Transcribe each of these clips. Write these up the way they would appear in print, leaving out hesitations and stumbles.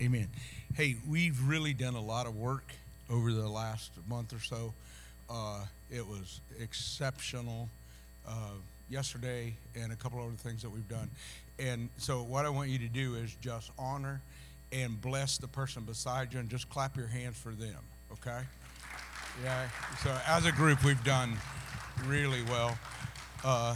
Amen. Hey, we've really done a lot of work over the last month or so. It was exceptional yesterday and a couple other things that we've done. And so, what I want you to do is just honor and bless the person beside you and just clap your hands for them, okay? Yeah. So, as a group, we've done really well. Uh,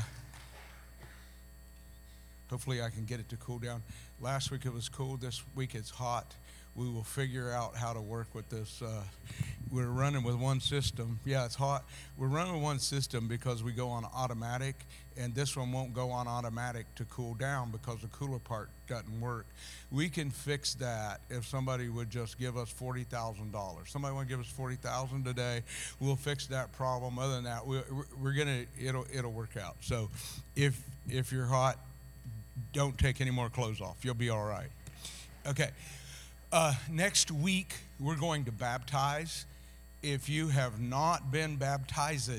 Hopefully, I can get it to cool down. Last week it was cool. This week it's hot. We will figure out how to work with this. We're running with one system. Yeah, it's hot. We're running with one system because we go on automatic, and this one won't go on automatic to cool down because the cooler part doesn't work. We can fix that if somebody would just give us $40,000. Somebody want to give us $40,000 today? We'll fix that problem. Other than that, we're gonna it'll work out. So, if you're hot, don't take any more clothes off. You'll be all right. Okay. Next week, we're going to baptize. If you have not been baptized,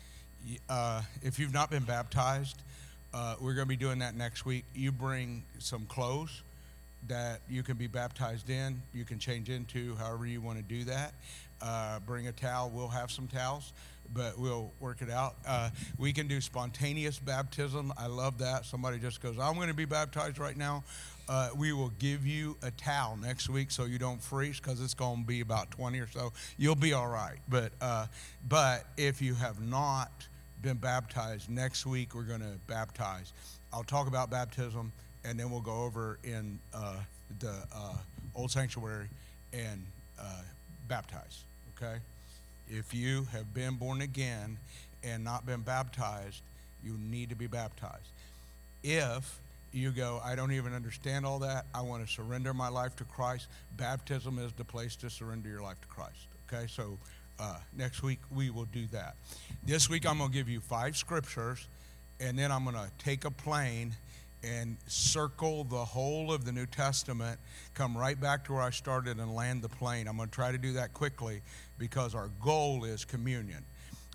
if you've not been baptized, we're going to be doing that next week. You bring some clothes that you can be baptized in. You can change into however you want to do that. Bring a towel. We'll have some towels, but we'll work it out. We can do spontaneous baptism. I love that. Somebody just goes, I'm going to be baptized right now. We will give you a towel next week so you don't freeze because it's going to be about 20 or so. You'll be all right. But if you have not been baptized, next week we're going to baptize. I'll talk about baptism, and then we'll go over in the old sanctuary and baptize, okay? If you have been born again and not been baptized, you need to be baptized. If you go, I don't even understand all that, I want to surrender my life to Christ, baptism is the place to surrender your life to Christ, okay? So next week we will do that. This week I'm going to give you 5 scriptures, and then I'm going to take a plane and circle the whole of the New Testament, come right back to where I started and land the plane. I'm going to try to do that quickly because our goal is communion.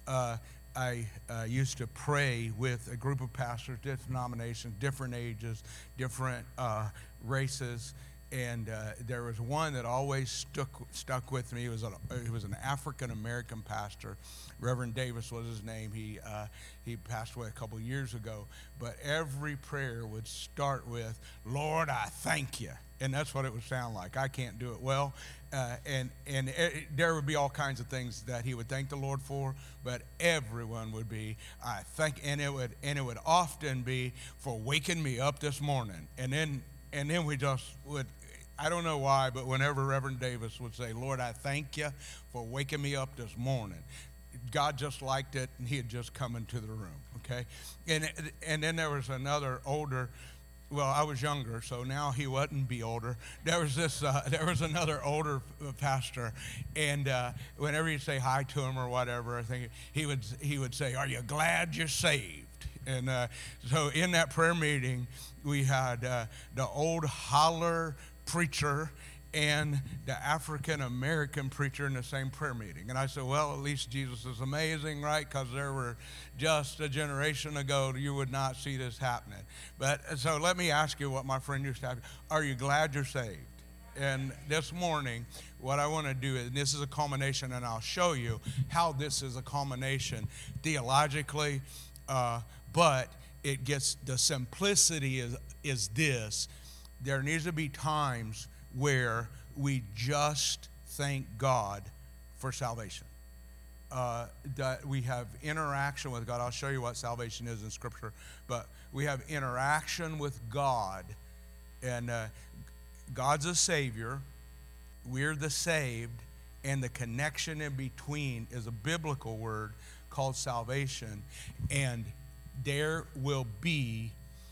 I used to pray with a group of pastors, different denominations, different ages, different races, and there was one that always stuck with me. He was an African American pastor. Reverend Davis was his name. He passed away a couple years ago. But every prayer would start with, Lord, I thank you. And that's what it would sound like. I can't do it well. There would be all kinds of things that he would thank the Lord for, but everyone would be, I thank, and it would often be for waking me up this morning. And then we just would, I don't know why, but whenever Reverend Davis would say, Lord, I thank you for waking me up this morning, God just liked it, and he had just come into the room, okay? And then there was another older, well, I was younger, so now he wouldn't be older. There was another older pastor, and whenever you say hi to him or whatever, I think he would say, are you glad you're saved? And so in that prayer meeting, we had the old holler preacher and the African-American preacher in the same prayer meeting. And I said, well, at least Jesus is amazing, right? Because there were just a generation ago, you would not see this happening. But so let me ask you what my friend used to ask, are you glad you're saved? And this morning, what I want to do, and this is a culmination, and I'll show you how this is a culmination theologically, but it gets, the simplicity is this. There needs to be times where we just thank God for salvation. That we have interaction with God. I'll show you what salvation is in Scripture, but we have interaction with God, and God's a Savior, we're the saved, and the connection in between is a biblical word called salvation, and there will be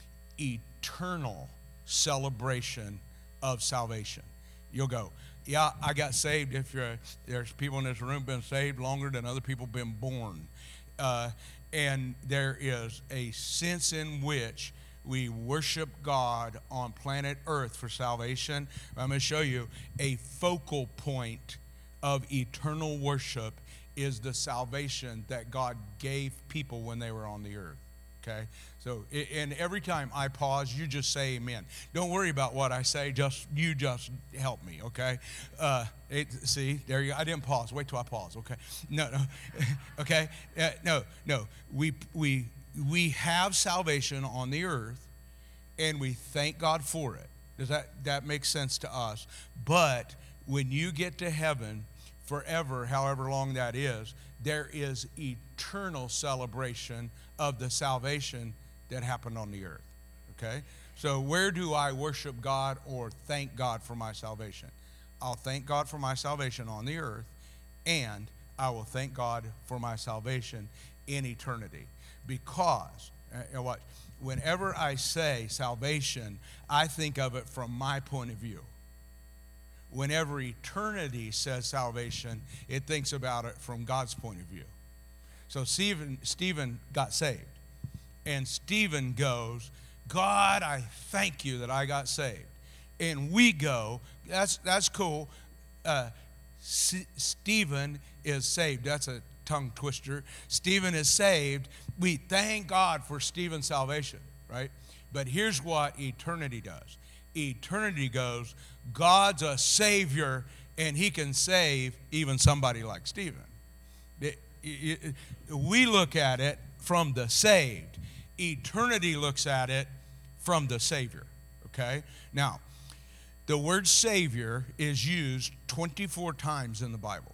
eternal celebration of salvation. You'll go, yeah, I got saved. There's people in this room been saved longer than other people been born. And there is a sense in which we worship God on planet Earth for salvation. I'm going to show you a focal point of eternal worship is the salvation that God gave people when they were on the earth. okay? So, and every time I pause, you just say amen. Don't worry about what I say. You just help me, okay? See, there you go. I didn't pause. Wait till I pause, okay? No, okay? No. We have salvation on the earth, and we thank God for it. Does that make sense to us? But when you get to heaven, forever, however long that is, there is eternal celebration of the salvation that happened on the earth, okay? So where do I worship God or thank God for my salvation? I'll thank God for my salvation on the earth, and I will thank God for my salvation in eternity. Because, whenever I say salvation, I think of it from my point of view. Whenever eternity says salvation, it thinks about it from God's point of view. So Stephen got saved. And Stephen goes, God, I thank you that I got saved. And we go, that's cool. Stephen is saved. That's a tongue twister. Stephen is saved. We thank God for Stephen's salvation, right? But here's what eternity does. Eternity goes, God's a Savior, and He can save even somebody like Stephen. We look at it from the saved. Eternity looks at it from the Savior, okay? Now, the word Savior is used 24 times in the Bible.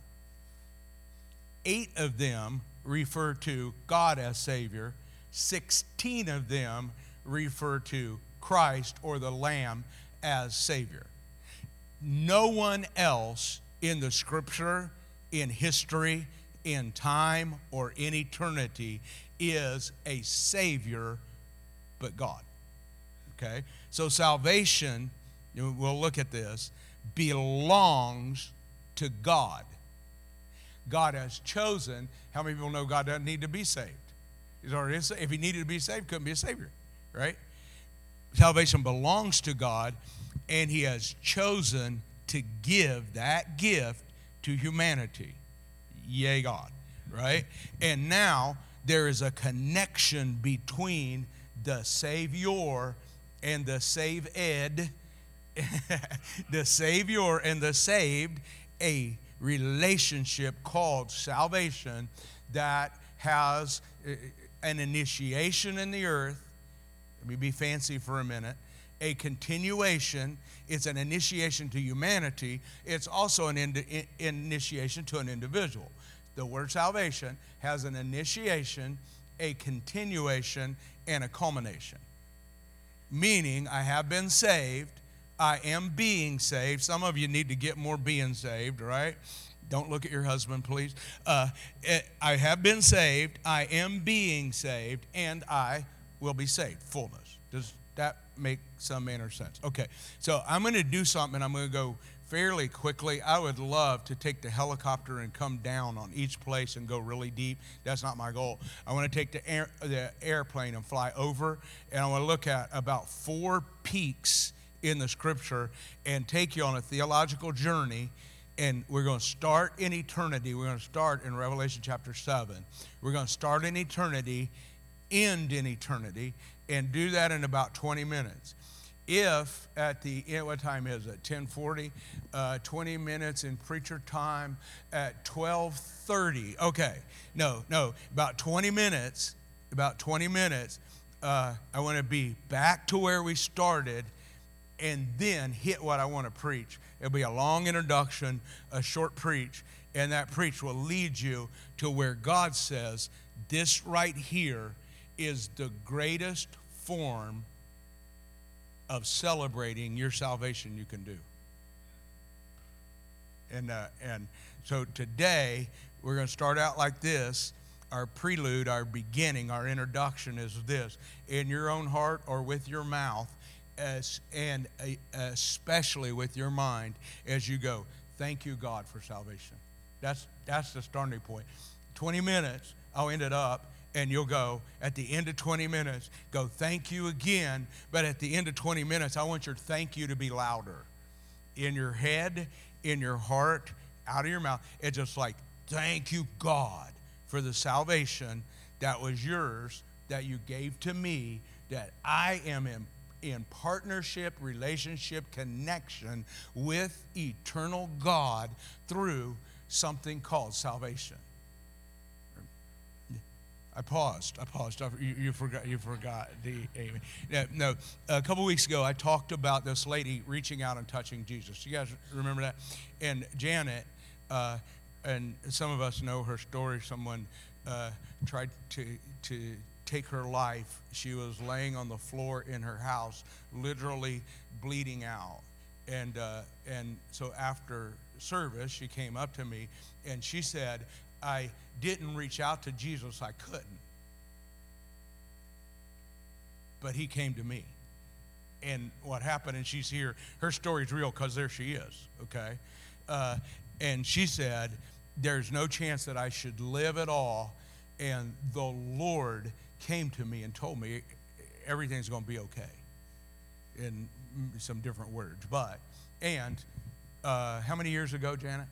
8 of them refer to God as Savior. 16 of them refer to Christ or the Lamb as Savior. No one else in the Scripture, in history, in time, or in eternity is a Savior but God. Okay? So salvation, we'll look at this, belongs to God. God has chosen. How many people know God doesn't need to be saved? He's already saved. If He needed to be saved, couldn't be a Savior, right? Salvation belongs to God, and He has chosen to give that gift to humanity. Yay, God, right? And now there is a connection between the Savior and the saved, the Savior and the saved, a relationship called salvation that has an initiation in the earth. Let me be fancy for a minute. A continuation. It's an initiation to humanity. It's also an initiation to an individual. The word salvation has an initiation, a continuation, and a culmination. Meaning, I have been saved. I am being saved. Some of you need to get more being saved, right? Don't look at your husband, please. I have been saved. I am being saved, and I will be saved. Fullness. Does that make some manner of sense? Okay, so I'm going to do something. I'm going to go fairly quickly. I would love to take the helicopter and come down on each place and go really deep. That's not my goal. I want to take the airplane and fly over, and I want to look at about 4 peaks in the Scripture and take you on a theological journey. And we're going to start in eternity. We're going to start in Revelation chapter 7. We're going to start in eternity, end in eternity, and do that in about 20 minutes. If at the end, what time is it? 10:40, 20 minutes in preacher time at 12:30. Okay, no, about 20 minutes. I want to be back to where we started, and then hit what I want to preach. It'll be a long introduction, a short preach, and that preach will lead you to where God says, this right here is the greatest form of celebrating your salvation you can do. And so today, we're going to start out like this. Our prelude, our beginning, our introduction is this. In your own heart or with your mouth, and especially with your mind as you go, thank you, God, for salvation. That's the starting point. 20 minutes, I'll end it up, and you'll go, at the end of 20 minutes, go, thank you again. But at the end of 20 minutes, I want your thank you to be louder. In your head, in your heart, out of your mouth. It's just like, thank you, God, for the salvation that was yours, that you gave to me, that I am in partnership, relationship, connection with eternal God through something called salvation. I paused. You forgot. No. A couple weeks ago, I talked about this lady reaching out and touching Jesus. You guys remember that? And Janet, and some of us know her story. Someone tried to take her life. She was laying on the floor in her house, literally bleeding out. And so after service, she came up to me and she said, I didn't reach out to Jesus, I couldn't. But he came to me. And what happened, and she's here, her story's real because there she is, okay? And she said, there's no chance that I should live at all. And the Lord came to me and told me everything's going to be okay. In some different words. But, and how many years ago, Janet?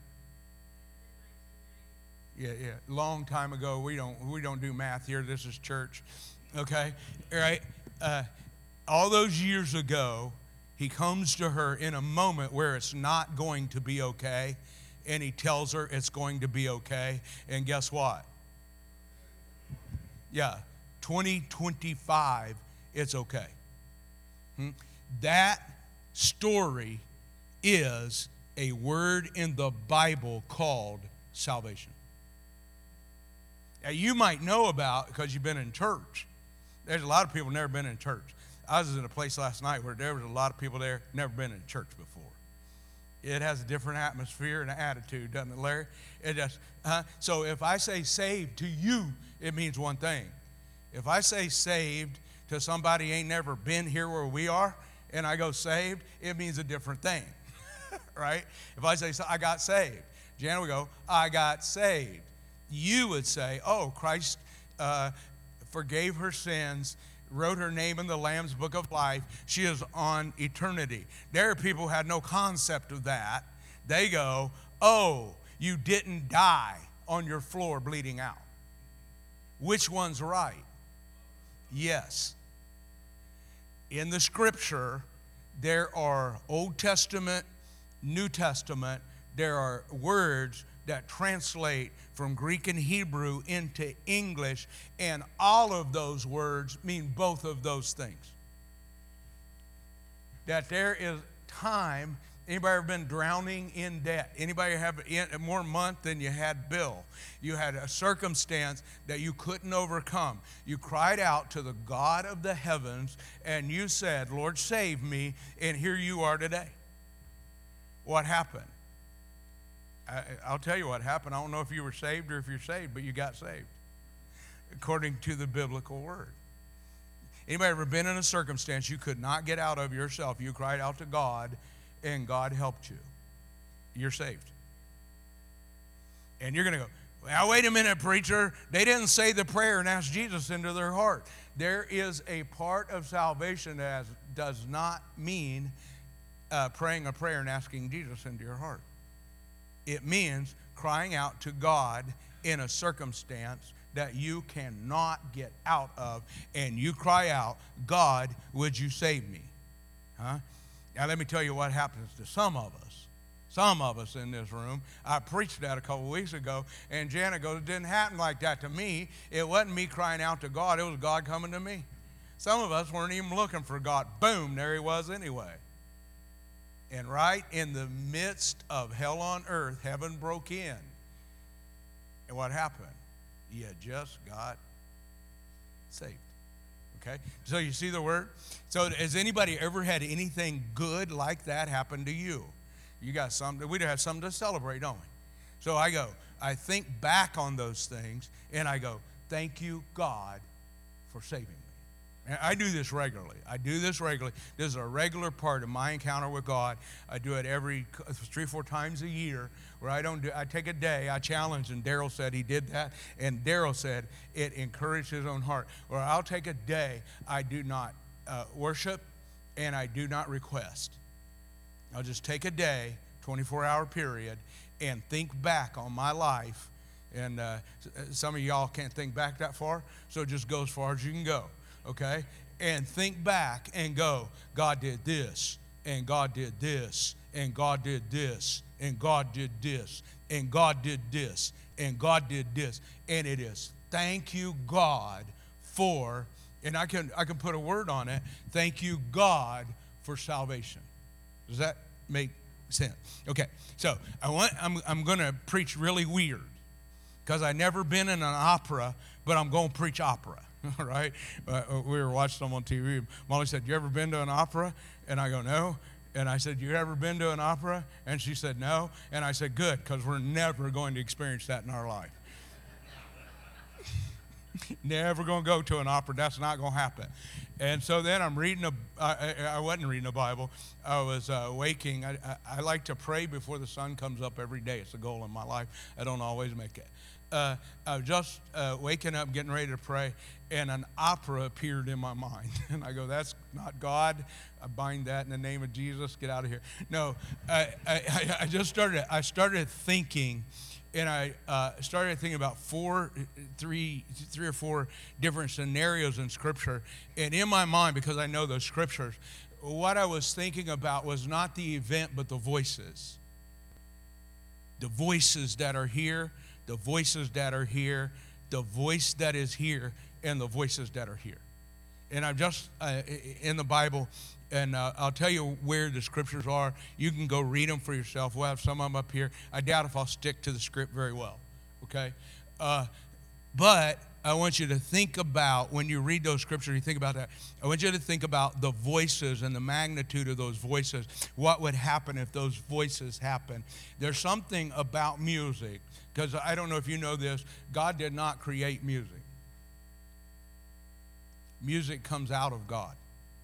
Yeah, long time ago. We don't do math here. This is church, okay? All right. All those years ago, he comes to her in a moment where it's not going to be okay, and he tells her it's going to be okay. And guess what? Yeah, 2025, it's okay. That story is a word in the Bible called salvation. Now, you might know about because you've been in church. There's a lot of people never been in church. I was in a place last night where there was a lot of people there never been in church before. It has a different atmosphere and attitude, doesn't it, Larry? It just, so if I say saved to you, it means one thing. If I say saved to somebody ain't never been here where we are, and I go saved, it means a different thing, right? If I say, I got saved, Janet would go, I got saved. You would say, oh, Christ forgave her sins, wrote her name in the Lamb's Book of Life. She is on eternity. There are people who had no concept of that. They go, oh, you didn't die on your floor bleeding out. Which one's right? Yes. In the scripture, there are Old Testament, New Testament, there are words that translate from Greek and Hebrew into English, and all of those words mean both of those things. That there is time. Anybody ever been drowning in debt? Anybody have more month than you had bill? You had a circumstance that you couldn't overcome. You cried out to the God of the heavens, and you said, Lord, save me, and here you are today. What happened? I'll tell you what happened. I don't know if you were saved or if you're saved, but you got saved, according to the biblical word. Anybody ever been in a circumstance you could not get out of yourself? You cried out to God, and God helped you. You're saved. And you're going to go, well, wait a minute, preacher. They didn't say the prayer and ask Jesus into their heart. There is a part of salvation that does not mean praying a prayer and asking Jesus into your heart. It means crying out to God in a circumstance that you cannot get out of, and you cry out, God, would you save me? Huh? Now, let me tell you what happens to some of us in this room. I preached that a couple weeks ago, and Janet goes, it didn't happen like that to me. It wasn't me crying out to God. It was God coming to me. Some of us weren't even looking for God. Boom, there he was anyway. And right in the midst of hell on earth, heaven broke in. And what happened? You just got saved. Okay? So you see the word? So has anybody ever had anything good like that happen to you? You got something, we have something to celebrate, don't we? So I think back on those things, and I go, thank you, God, for saving me. And I do this regularly. This is a regular part of my encounter with God. I do it every 3 or 4 times a year where I take a day, I challenge, and Daryl said he did that, and Daryl said it encouraged his own heart. Or I'll take a day, I do not worship, and I do not request. I'll just take a day, 24-hour period, and think back on my life And some of y'all can't think back that far, so just go as far as you can go, okay? And think back and go, God did this, and God did this, and God did this, and God did this, and God did this, and God did this. And it is, thank you, God, for, and I can put a word on it, thank you, God, for salvation. Does that make sense? Okay, so I'm going to preach really weird because I've never been in an opera, but I'm going to preach opera, all right? We were watching some on TV. Molly said, you ever been to an opera? And I go, no. And I said, you ever been to an opera? And she said, no. And I said, good, because we're never going to experience that in our life. Never going to go to an opera. That's not going to happen. And so then I'm reading I wasn't reading the Bible. I was waking. I like to pray before the sun comes up every day. It's a goal in my life. I don't always make it. I was just waking up, getting ready to pray, and an opera appeared in my mind. And I go, that's not God. I bind that in the name of Jesus. Get out of here. No, I started thinking, and I started thinking about three or four different scenarios in Scripture. And in my mind, because I know those Scriptures, what I was thinking about was not the event, but the voices. The voices that are here, the voices that are here, the voice that is here, and the voices that are here. And I'm just in the Bible, and I'll tell you where the Scriptures are. You can go read them for yourself. We'll have some of them up here. I doubt if I'll stick to the script very well, okay? But I want you to think about, when you read those Scriptures, you think about that. I want you to think about the voices and the magnitude of those voices. What would happen if those voices happen? There's something about music, because I don't know if you know this, God did not create music. Music comes out of God.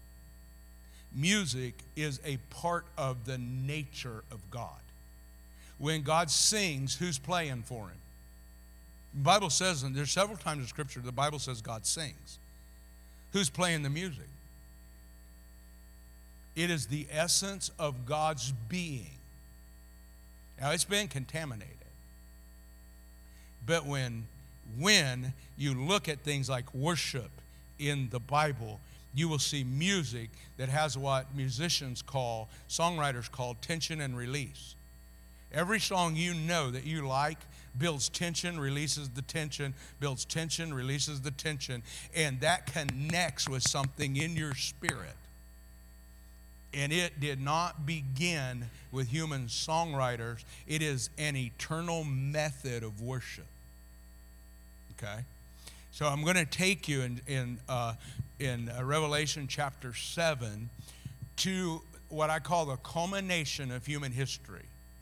Music is a part of the nature of God. When God sings, who's playing for him? The Bible says, and there's several times in Scripture, the Bible says God sings. Who's playing the music? It is the essence of God's being. Now, it's been contaminated. But when you look at things like worship in the Bible, you will see music that has what musicians call, songwriters call, tension and release. Every song you know that you like builds tension, releases the tension, builds tension, releases the tension, and that connects with something in your spirit. And it did not begin with human songwriters. It is an eternal method of worship. Okay? So I'm going to take you in Revelation chapter 7 to what I call the culmination of human history.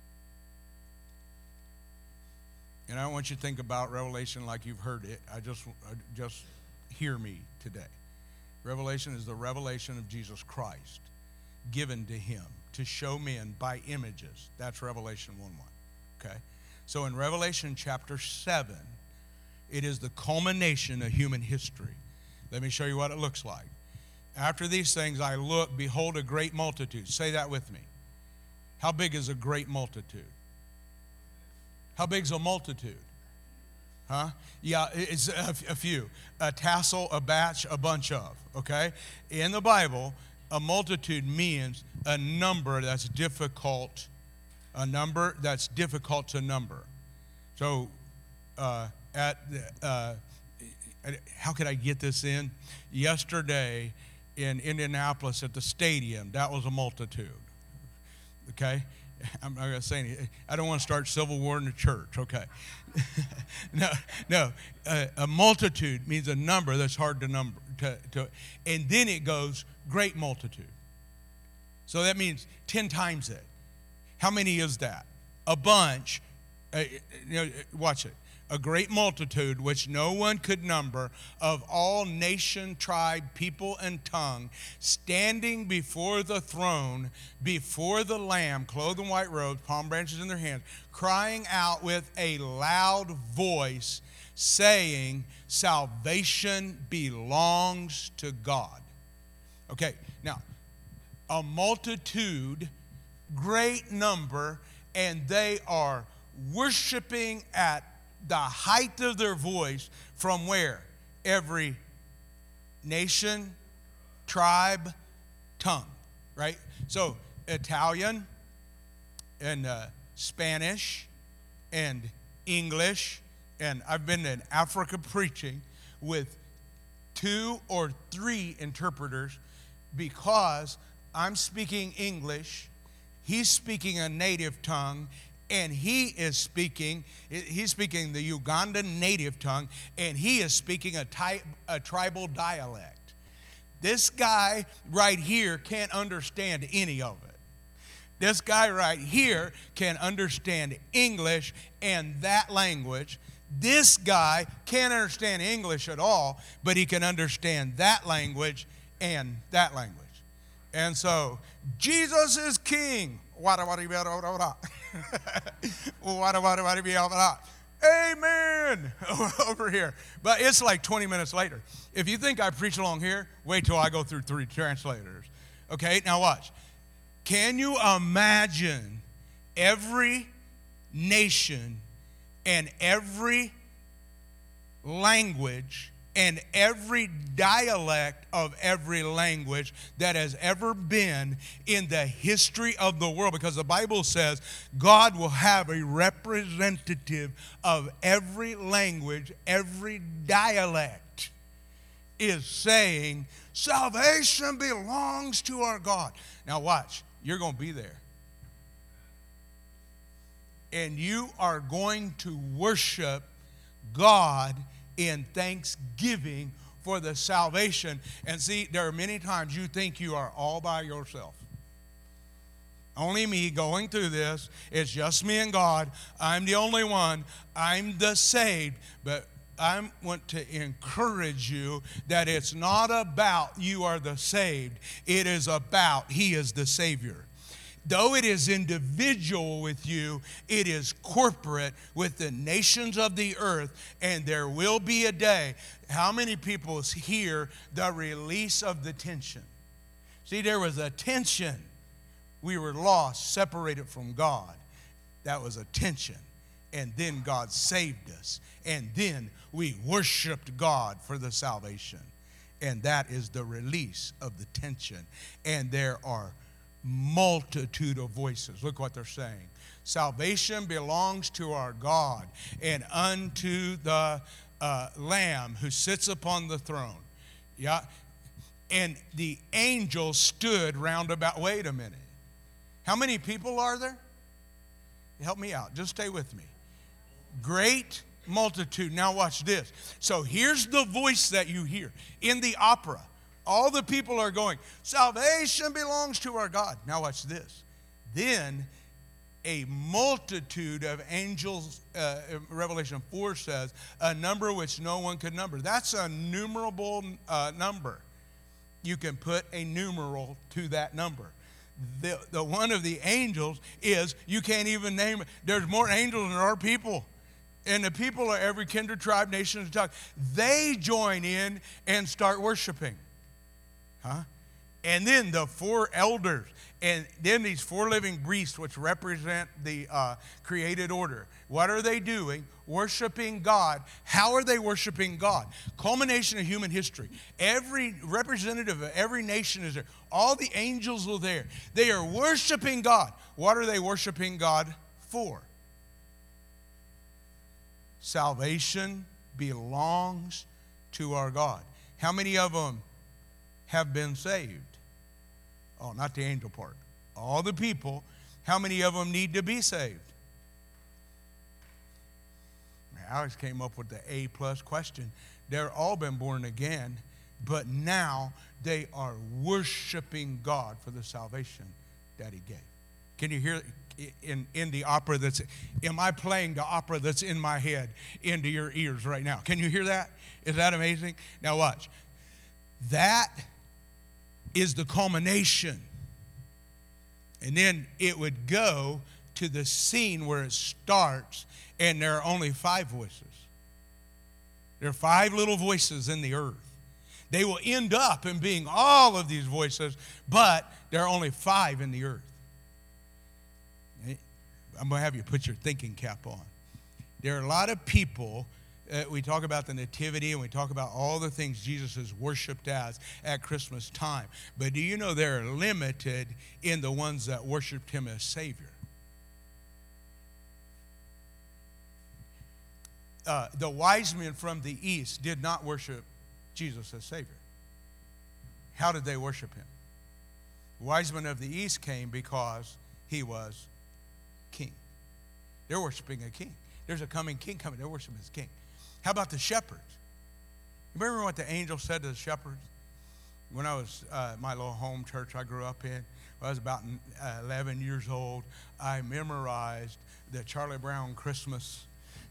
And I don't want you to think about Revelation like you've heard it. Just hear me today. Revelation is the revelation of Jesus Christ given to him to show men by images. That's Revelation 1:1. Okay? So in Revelation chapter 7, it is the culmination of human history. Let me show you what it looks like. After these things I looked, behold, a great multitude. Say that with me. How big is a great multitude? How big is a multitude? Huh? Yeah, it's a few. A tassel, a batch, a bunch of, okay? In the Bible, a multitude means a number that's difficult, to number. So, how could I get this in? Yesterday in Indianapolis at the stadium, that was a multitude, okay? I'm not going to say anything. I don't want to start civil war in the church, okay? No. A multitude means a number that's hard to number. And then it goes, great multitude. So that means 10 times it. How many is that? A bunch. Watch it. A great multitude which no one could number, of all nation, tribe, people, and tongue, standing before the throne, before the Lamb, clothed in white robes, palm branches in their hands, crying out with a loud voice, saying, salvation belongs to God. Okay, now, a multitude, great number, and they are worshiping at the height of their voice from where? Every nation, tribe, tongue, right? So Italian and Spanish and English, and I've been in Africa preaching with 2 or 3 interpreters because I'm speaking English, he's speaking a native tongue, and he's speaking the Ugandan native tongue, and he is speaking a tribal dialect. This guy right here can't understand any of it. This guy right here can understand English and that language. This guy can't understand English at all, but he can understand that language and that language. And so, Jesus is king. Amen. Over here. But it's like 20 minutes later. If you think I preach along here, wait till I go through 3 translators. Okay, now watch. Can you imagine every nation and every language and every dialect of every language that has ever been in the history of the world? Because the Bible says God will have a representative of every language, every dialect is saying, salvation belongs to our God. Now watch, you're going to be there. And you are going to worship God in thanksgiving for the salvation. And see, there are many times you think you are all by yourself. Only me going through this. It's just me and God. I'm the only one. I'm the saved. But I want to encourage you that it's not about you are the saved. It is about He is the Savior. Though it is individual with you, it is corporate with the nations of the earth, and there will be a day. How many people hear the release of the tension? See, there was a tension. We were lost, separated from God. That was a tension. And then God saved us. And then we worshiped God for the salvation. And that is the release of the tension. And there are multitude of voices. Look what they're saying. Salvation belongs to our God and unto the Lamb who sits upon the throne. Yeah. And the angels stood round about. Wait a minute. How many people are there? Help me out. Just stay with me. Great multitude. Now watch this. So here's the voice that you hear in the opera. All the people are going, salvation belongs to our God. Now watch this. Then a multitude of angels, Revelation 4 says, a number which no one could number. That's a numerable number. You can put a numeral to that number. The one of the angels is, you can't even name it. There's more angels than there are people. And the people are every kindred, tribe, nation, and tongue. They join in and start worshiping. And then the 4 elders, and then these 4 living beasts, which represent the created order. What are they doing? Worshiping God. How are they worshiping God? Culmination of human history. Every representative of every nation is there. All the angels are there. They are worshiping God. What are they worshiping God for? Salvation belongs to our God. How many of them have been saved? Oh, not the angel part. All the people. How many of them need to be saved? Alex came up with the A+ question. They're all been born again, but now they are worshiping God for the salvation that He gave. Can you hear in the opera that's, am I playing the opera that's in my head into your ears right now? Can you hear that? Is that amazing? Now watch. That is the culmination. And then it would go to the scene where it starts, and there are only 5 voices. There are 5 little voices in the earth. They will end up in being all of these voices, but there are only 5 in the earth. I'm going to have you put your thinking cap on. There are a lot of people, we talk about the nativity and we talk about all the things Jesus is worshiped as at Christmas time. But do you know they're limited in the ones that worshiped him as Savior? The wise men from the east did not worship Jesus as Savior. How did they worship him? The wise men of the east came because he was king. They're worshiping a king. There's a coming king coming. They're worshiping his king. How about the shepherds? You remember what the angel said to the shepherds? When I was my little home church I grew up in, when I was about 11 years old, I memorized the Charlie Brown Christmas.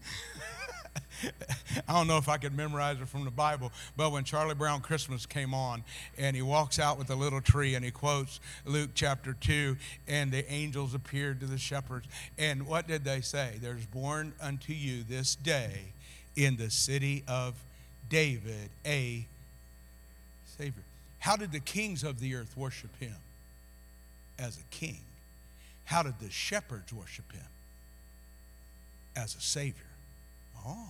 I don't know if I could memorize it from the Bible, but when Charlie Brown Christmas came on and he walks out with a little tree and he quotes Luke chapter 2, and the angels appeared to the shepherds. And what did they say? There's born unto you this day in the city of David a Savior. How did the kings of the earth worship him? As a king. How did the shepherds worship him? As a Savior. Oh.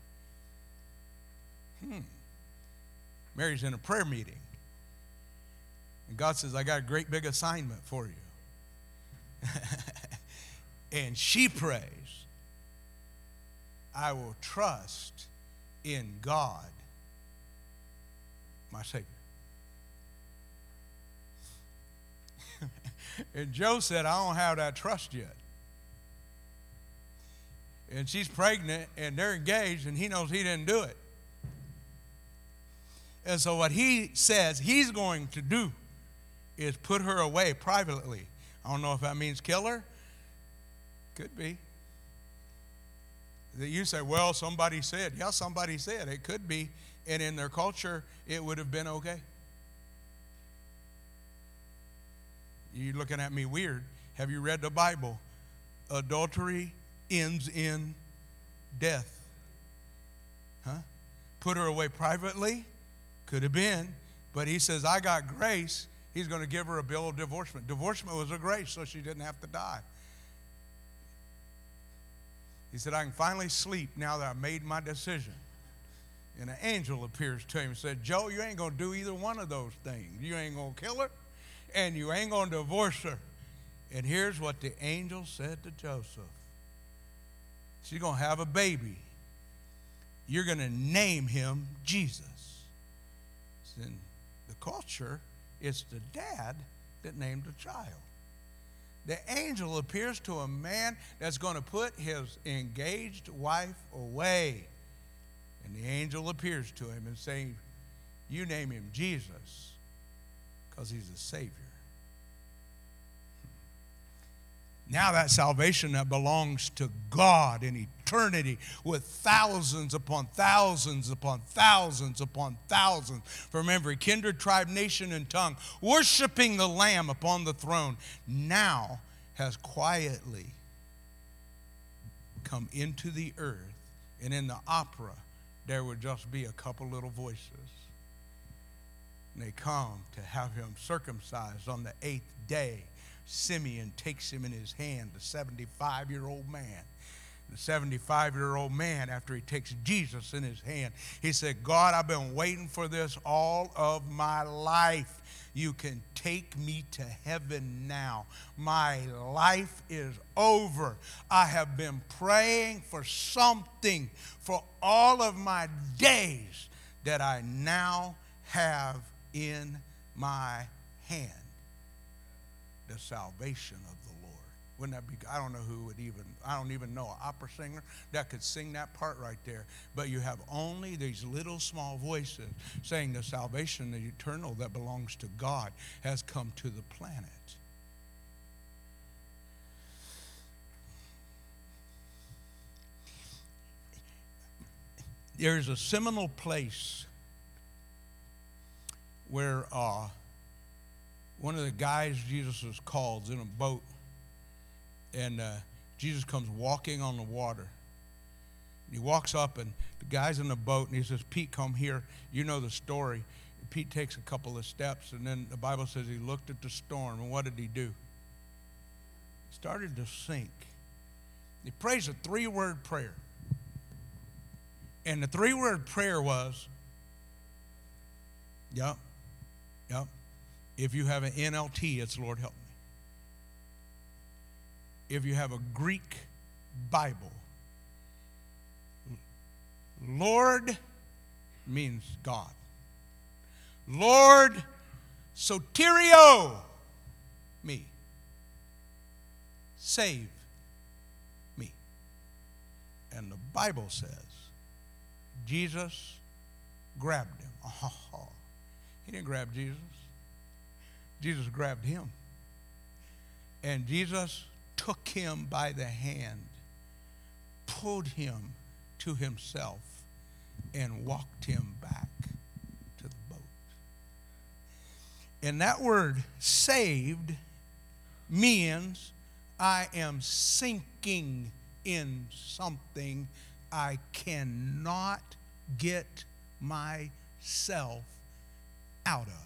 Mary's in a prayer meeting. And God says, I got a great big assignment for you. And she prays, I will trust in God, my Savior. And Joe said, I don't have that trust yet. And she's pregnant, and they're engaged, and he knows he didn't do it. And so what he says he's going to do is put her away privately. I don't know if that means kill her. Could be. That you say, well, somebody said. Yeah, somebody said. It could be. And in their culture, it would have been okay. You're looking at me weird. Have you read the Bible? Adultery ends in death. Huh? Put her away privately? Could have been. But he says, I got grace. He's going to give her a bill of divorcement. Divorcement was a grace, so she didn't have to die. He said, I can finally sleep now that I made my decision. And an angel appears to him and said, Joe, you ain't going to do either one of those things. You ain't going to kill her, and you ain't going to divorce her. And here's what the angel said to Joseph. She's going to have a baby. You're going to name him Jesus. In the culture, it's the dad that named the child. The angel appears to a man that's going to put his engaged wife away. And the angel appears to him and saying, you name him Jesus because he's a Savior. Now that salvation that belongs to God in eternity with thousands upon thousands upon thousands upon thousands from every kindred, tribe, nation, and tongue, worshiping the Lamb upon the throne, now has quietly come into the earth. And in the opera, there would just be a couple little voices. And they come to have him circumcised on the 8th day. Simeon takes him in his hand, the 75-year-old man. The 75-year-old man, after he takes Jesus in his hand, he said, God, I've been waiting for this all of my life. You can take me to heaven now. My life is over. I have been praying for something for all of my days that I now have in my hand. The salvation of the Lord. Wouldn't that be, I don't know who would even, I don't even know an opera singer that could sing that part right there. But you have only these little small voices saying the salvation, the eternal that belongs to God has come to the planet. There's a seminal place where one of the guys Jesus was called in a boat, and Jesus comes walking on the water. He walks up, and the guy's in the boat, and he says, Pete, come here. You know the story. And Pete takes a couple of steps, and then the Bible says he looked at the storm, and what did he do? He started to sink. He prays a 3-word prayer. And the 3-word prayer was, yep. If you have an NLT, it's Lord help me. If you have a Greek Bible, Lord means God. Lord, soterio me. Save me. And the Bible says, Jesus grabbed him. Oh, he didn't grab Jesus. Jesus grabbed him. And Jesus took him by the hand, pulled him to himself, and walked him back to the boat. And that word saved means I am sinking in something I cannot get myself out of.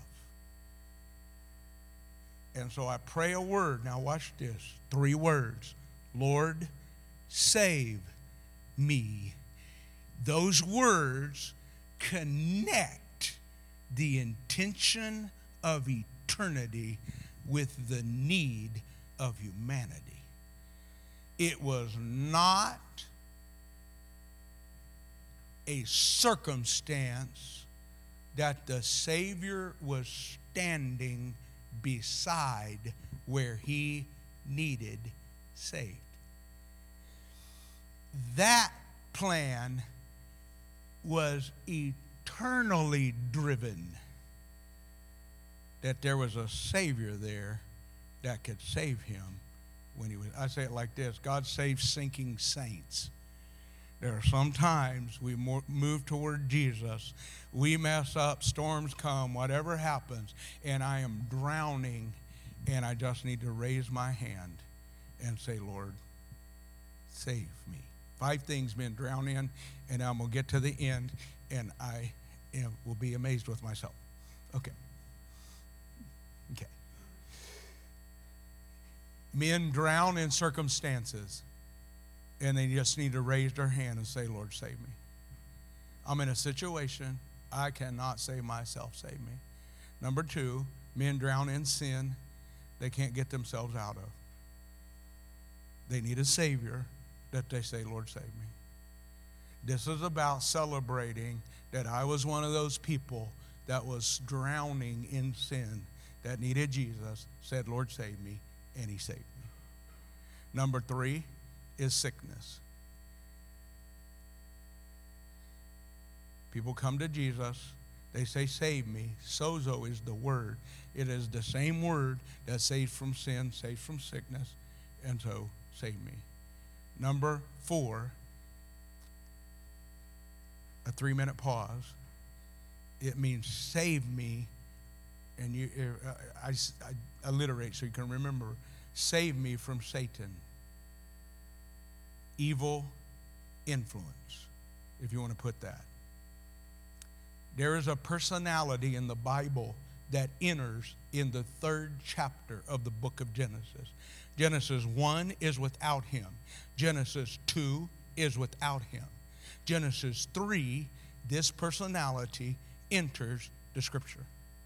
And so I pray a word. Now watch this. 3 words. Lord, save me. Those words connect the intention of eternity with the need of humanity. It was not a circumstance that the Savior was standing beside where he needed saved. That plan was eternally driven, that there was a Savior there that could save him when he was. I say it like this: God saves sinking saints. There are some times we move toward Jesus, we mess up, storms come, whatever happens, and I am drowning, and I just need to raise my hand and say, Lord, save me. 5 things been drowned in, and I'm going to get to the end, and I will be amazed with myself. Okay. Men drown in circumstances, and they just need to raise their hand and say, Lord, save me. I'm in a situation I cannot save myself. Save me. Number 2, men drown in sin they can't get themselves out of. They need a Savior that they say, Lord, save me. This is about celebrating that I was one of those people that was drowning in sin, that needed Jesus, said, Lord, save me, and he saved me. Number 3 is sickness. People come to Jesus, they say, save me. Sozo is the word. It is the same word that saves from sin, saves from sickness, and so save me. Number 4, a 3-minute pause. It means save me, and I alliterate so you can remember. Save me from Satan. Evil influence, if you want to put that. There is a personality in the Bible that enters in the 3rd chapter of the book of Genesis. Genesis 1 is without him. Genesis 2 is without him. Genesis 3, this personality enters the scripture.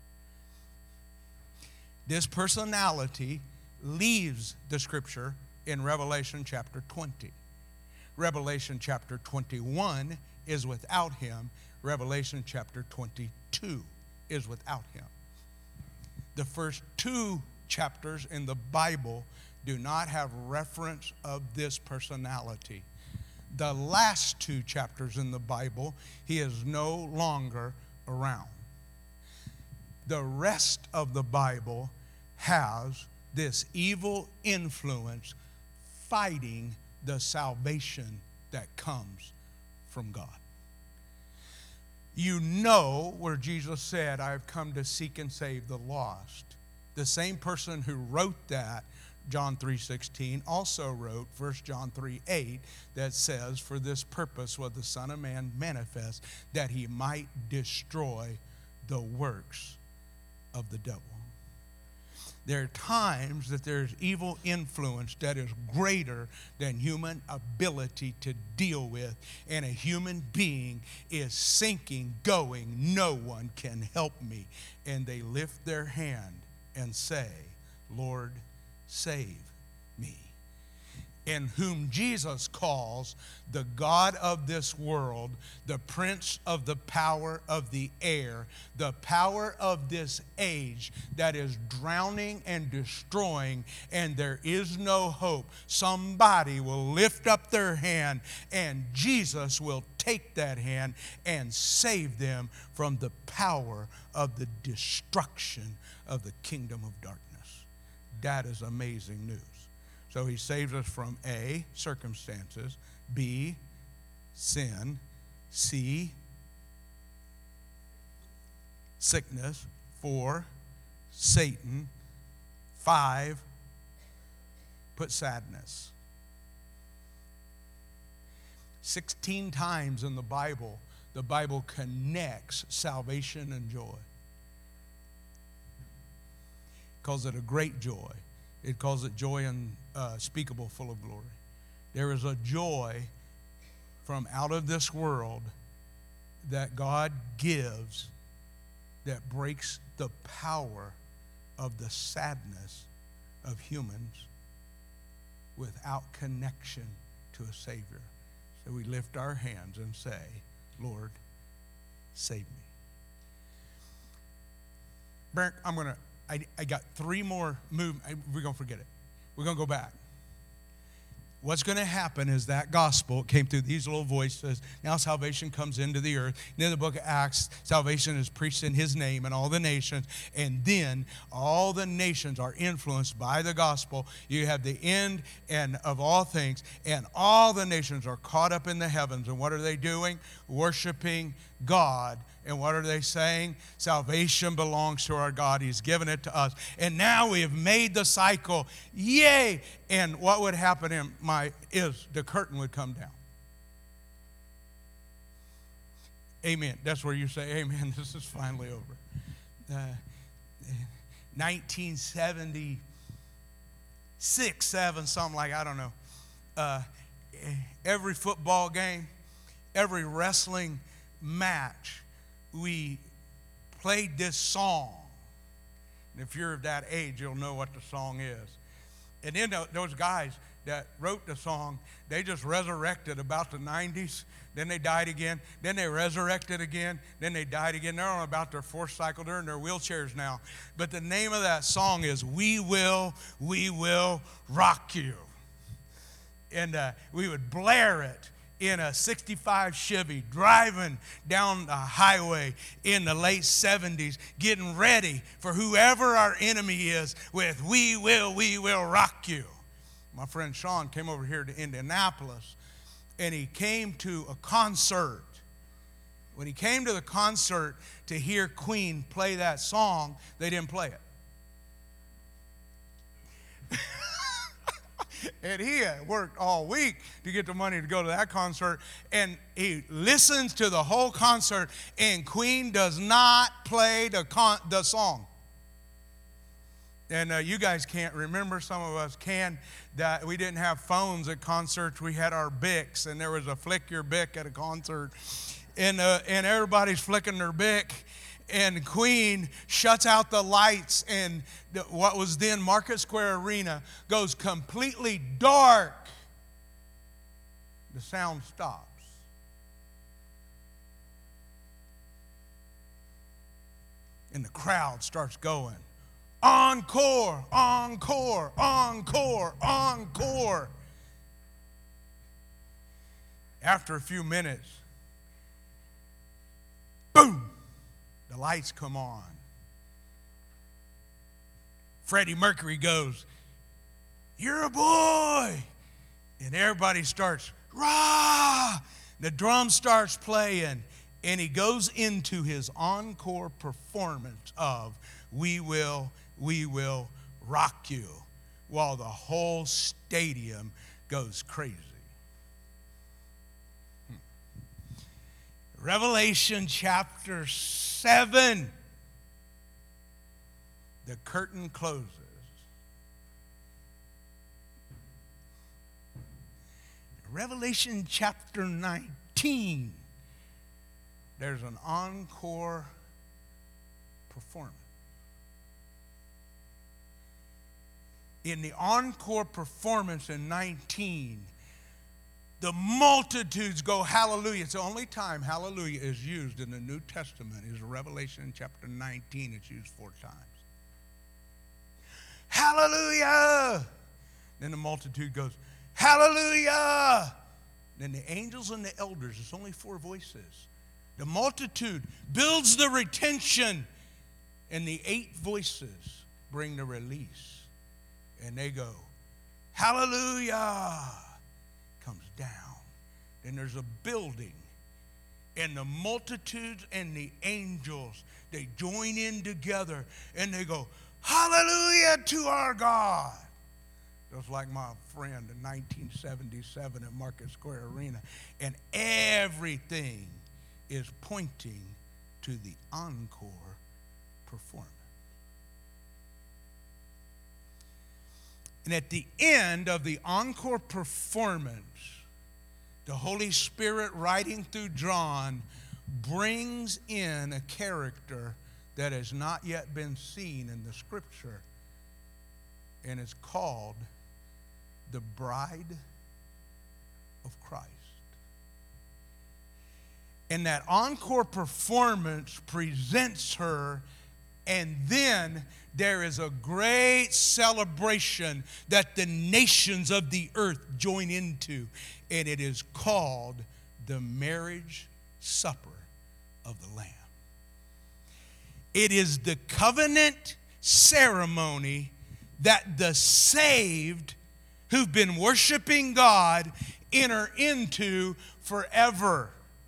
This personality leaves the scripture in Revelation chapter 20. Revelation chapter 21 is without him. Revelation chapter 22 is without him. The first 2 chapters in the Bible do not have reference of this personality. The last 2 chapters in the Bible, he is no longer around. The rest of the Bible has this evil influence fighting the salvation that comes from God. You know where Jesus said, I have come to seek and save the lost. The same person who wrote that, John 3:16, also wrote 1 John 3:8 that says, for this purpose was the Son of Man manifest, that he might destroy the works of the devil. There are times that there's evil influence that is greater than human ability to deal with, and a human being is sinking, going, no one can help me. And they lift their hand and say, Lord, save me. In whom Jesus calls the God of this world, the prince of the power of the air, the power of this age that is drowning and destroying, and there is no hope. Somebody will lift up their hand, and Jesus will take that hand and save them from the power of the destruction of the kingdom of darkness. That is amazing news. So he saves us from A, circumstances, B, sin, C, sickness, 4, Satan, 5, put sadness. 16 times in the Bible connects salvation and joy. It calls it a great joy. It calls it joy unspeakable, full of glory. There is a joy from out of this world that God gives that breaks the power of the sadness of humans without connection to a Savior. So we lift our hands and say, Lord, save me. Brent, I got 3 more moves. We're going to forget it. We're going to go back. What's going to happen is that gospel came through these little voices. Now salvation comes into the earth. And in the book of Acts, salvation is preached in his name in all the nations. And then all the nations are influenced by the gospel. You have the end and of all things. And all the nations are caught up in the heavens. And what are they doing? Worshiping God. And what are they saying? Salvation belongs to our God. He's given it to us. And now we have made the cycle. Yay! And what would happen is the curtain would come down. Amen. That's where you say, amen, this is finally over. 1976, 7, something like, I don't know. Every football game, every wrestling match, we played this song. And if you're of that age, you'll know what the song is. And then those guys that wrote the song, they just resurrected about the 90s. Then they died again. Then they resurrected again. Then they died again. They're on about their 4th cycle. They're in their wheelchairs now. But the name of that song is We Will Rock You. And we would blare it in a 65 Chevy, driving down the highway in the late 70s, getting ready for whoever our enemy is with we will rock you. My friend Sean came over here to Indianapolis, and he came to a concert. When he came to the concert to hear Queen play that song, they didn't play it. And he had worked all week to get the money to go to that concert. And he listens to the whole concert, and Queen does not play the song. And you guys can't remember, some of us can, that we didn't have phones at concerts. We had our Bics, and there was a flick your Bic at a concert. And everybody's flicking their Bic. And Queen shuts out the lights, and what was then Market Square Arena goes completely dark. The sound stops. And the crowd starts going, encore, encore, encore, encore. After a few minutes, boom! The lights come on. Freddie Mercury goes, "You're a boy." And everybody starts, rah! The drum starts playing, and he goes into his encore performance of We Will Rock You, while the whole stadium goes crazy. Revelation chapter 7. The curtain closes. Revelation chapter 19, there's an encore performance. In the encore performance in 19, the multitudes go hallelujah. It's the only time hallelujah is used in the New Testament is Revelation chapter 19. It's used 4 times. Hallelujah! Then the multitude goes, hallelujah! Then the angels and the elders, it's only 4 voices. The multitude builds the retention, and the 8 voices bring the release. And they go, hallelujah! Comes down. Then there's a building, and the multitudes and the angels, they join in together, and they go, hallelujah to our God. Just like my friend in 1977 at Market Square Arena. And everything is pointing to the encore performance. And at the end of the encore performance, the Holy Spirit, writing through John, brings in a character that has not yet been seen in the Scripture. And it's called the Bride of Christ. And that encore performance presents her, and then there is a great celebration that the nations of the earth join into, and it is called the marriage supper of the Lamb. It is the covenant ceremony that the saved who've been worshiping God enter into forever.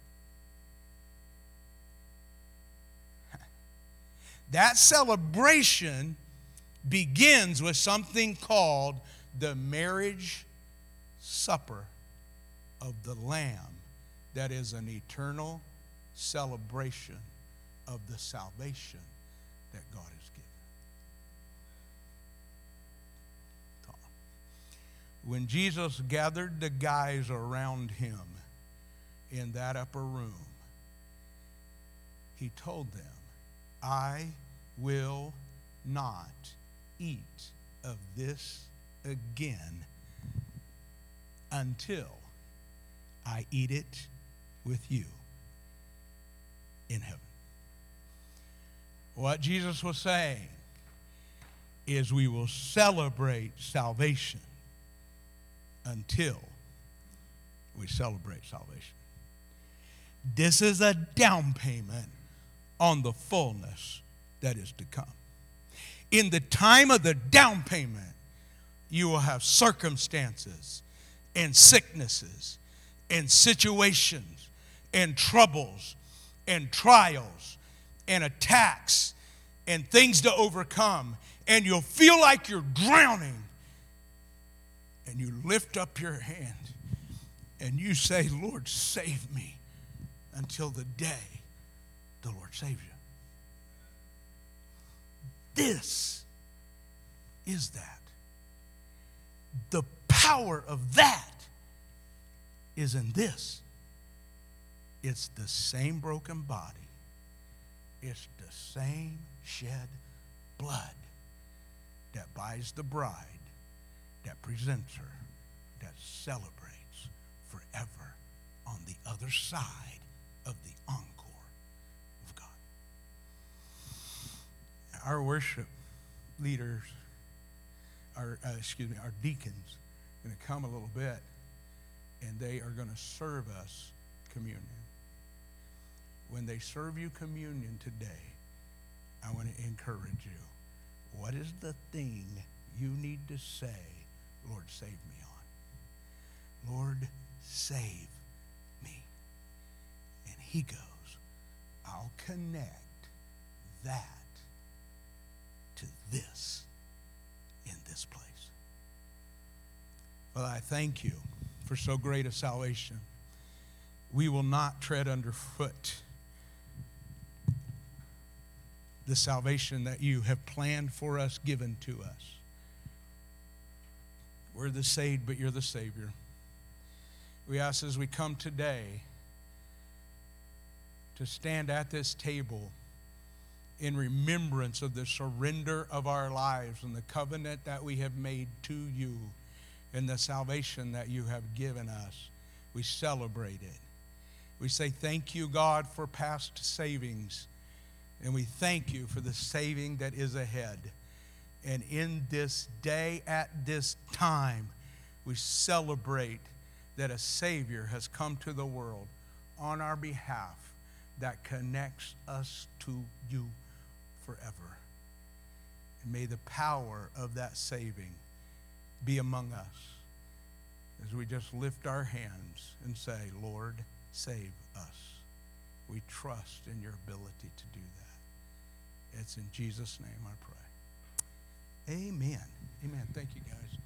That celebration begins with something called the marriage supper of the Lamb. That is an eternal celebration of the salvation that God has given. When Jesus gathered the guys around him in that upper room, he told them, I will not eat of this again until I eat it with you in heaven. What Jesus was saying is we will celebrate salvation until we celebrate salvation. This is a down payment on the fullness that is to come. In the time of the down payment, you will have circumstances and sicknesses and situations and troubles and trials and attacks and things to overcome, and you'll feel like you're drowning, and you lift up your hand and you say, Lord, save me, until the day the Lord saves you. This is that. The power of that is in this. It's the same broken body. It's the same shed blood that buys the bride, that presents her, that celebrates forever on the other side of the encore of God. Our worship leaders, our deacons, are going to come a little bit, and they are going to serve us communion. When they serve you communion today, I want to encourage you. What is the thing you need to say, Lord, save me on? Lord, save me. And he goes, I'll connect that to this in this place. Well, I thank you for so great a salvation. We will not tread underfoot the salvation that you have planned for us, given to us. We're the saved, but you're the Savior. We ask as we come today to stand at this table in remembrance of the surrender of our lives and the covenant that we have made to you and the salvation that you have given us. We celebrate it. We say thank you, God, for past savings, and we thank you for the saving that is ahead. And in this day, at this time, we celebrate that a Savior has come to the world on our behalf that connects us to you forever. And may the power of that saving be among us as we just lift our hands and say, Lord, save us. We trust in your ability to do that. It's in Jesus' name I pray. Amen. Amen. Thank you, guys.